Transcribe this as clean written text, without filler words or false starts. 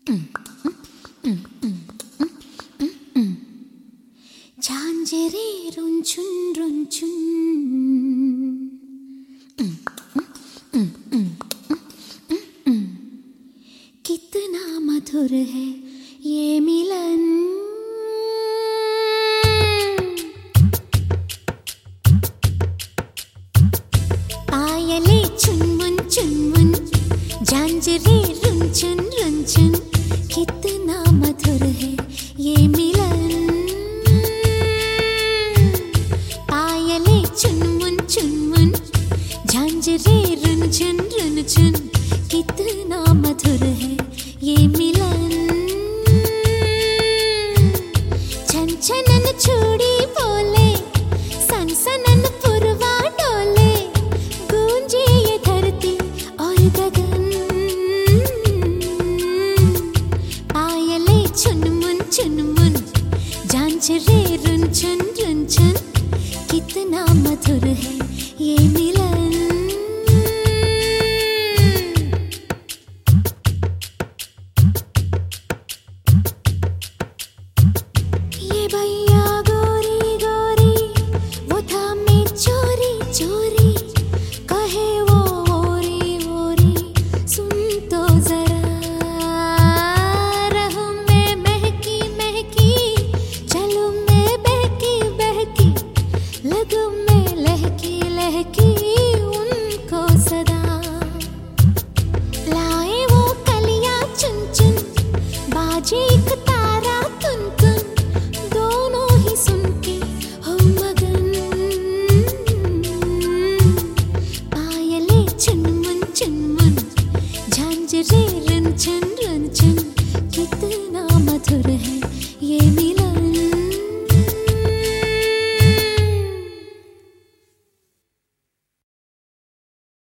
झांझरे रुनझुन रुनझुन, कितना मधुर है ये मिलन। पायले चुनमुन चुनमुन, झांझरे रुनझुन रुनझुन, कितना मधुर है ये मिलन। पायले चुनमुन चुनमुन, झांझरे रुनझुन रुनझुन, कितना मधुर है ये मिलन। छन छनन चूड़ी बोले, सन सनन पुरवा डोले, गूंजे ये धरती और गगन। पायले चुनमुन चुनमुन, झांझरे रुनझुन रुनझुन, कितना मधुर है ये मिलन। ये भैया गोरी गोरी, वो थामे चोरी चोरी, कहे वो ओरी ओरी, सुन तो जरा। रहूं मैं महकी महकी, चलूं मैं बहकी बहकी, लगूं मैं लहकी लहकी उनको सदा। लाए वो कलियां चुन चुन, बाजे एक तारा तुन तुन, दोनों ही सुन के हो मगन। पायले चुनमुन चुनमुन, झांझरे रुनझुन रुनझुन, कितना मधुर है ये